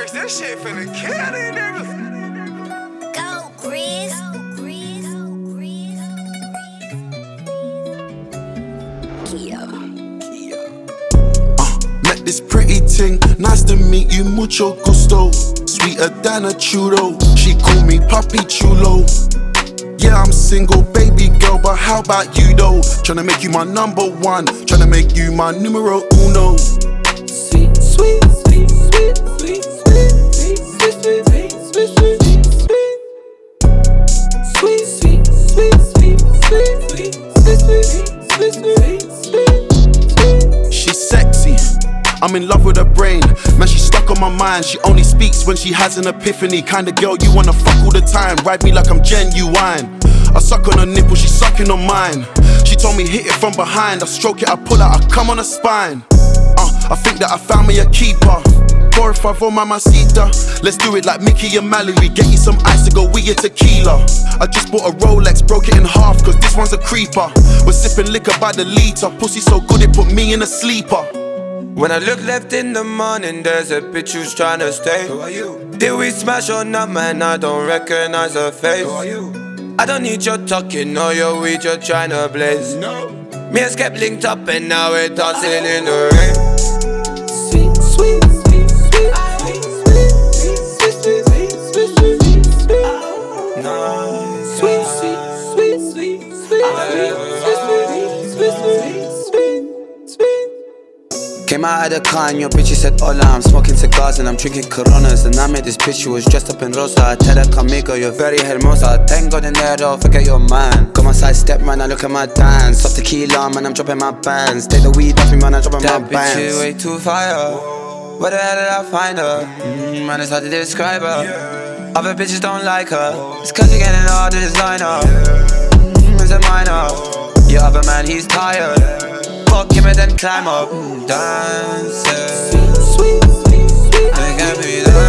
Chris, that shit finna kill these niggas. Go, Chris. Met this pretty ting, nice to meet you, mucho gusto. Sweeter than a churro, she call me Papi Chulo. Yeah, I'm single, baby girl, but how about you though? Tryna make you my number one, tryna make you my numero uno. Sweet, sweet, sweet, sweet, sweet, sweet, sweet, sweet, sweet, sweet, sweet, sweet, sweet, sweet, sweet, sweet, sweet. She's sexy, I'm in love with her brain. Man, she's stuck on my mind. She only speaks when she has an epiphany. Kinda girl you wanna fuck all the time. Ride me like I'm genuine. I suck on her nipple, she's sucking on mine. She told me hit it from behind. I stroke it, I pull out, I come on her spine. I think that I found me a keeper. Por favor, mamacita. Let's do it like Mickey and Mallory. Get you some ice to go with your tequila. I just bought a Rolex, broke it in half, cause this one's a creeper. We're sipping liquor by the litre. Pussy so good it put me in a sleeper. When I look left in the morning, there's a bitch who's tryna stay. Who are you? Did we smash or not, man? I don't recognize her face. Who are you? I don't need your talking or your weed, you're tryna blaze. No. Me and Skep linked up and now we're dancing in the rain. Sweet, sweet, sweet, sweet, sweet, sweet, sweet, sweet, sweet, sweet, sweet, Nice. sweet, sweet, sweet, sweet, sweet, sweet, sweet, sweet. Came out of the car and your bitch said hola. I'm smoking cigars and I'm drinking Coronas. And I met this bitch who was dressed up in rosa. I tell her conmigo, you're very hermosa. Thank God in there though, forget your man. Got my side step man, I look at my dance. Stop tequila man, I'm dropping my bands. Take the weed off me man, I'm dropping my That bands. bitch is way too fire. Where the hell did I find her? Man, it's hard to describe her. Other bitches don't like her. It's cause you're getting all the designer. It's a minor. Your other man, he's tired. Fuck him and then climb up. Dancing. Sweet, sweet, sweet, They can't be done.